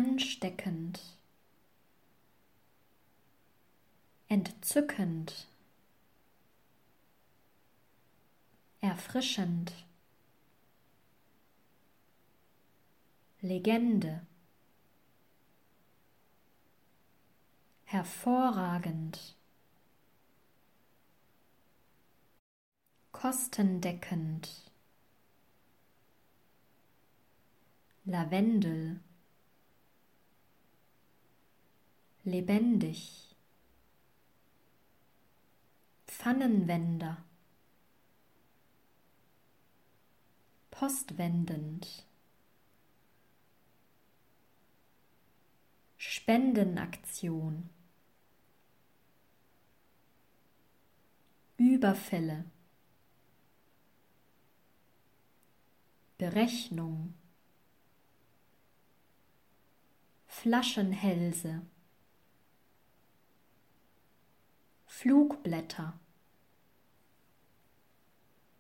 ansteckend, entzückend, erfrischend, Legende, hervorragend, kostendeckend, Lavendel, lebendig, Pfannenwender, postwendend, Spendenaktion, Überfälle, Berechnung, Flaschenhälse, Flugblätter,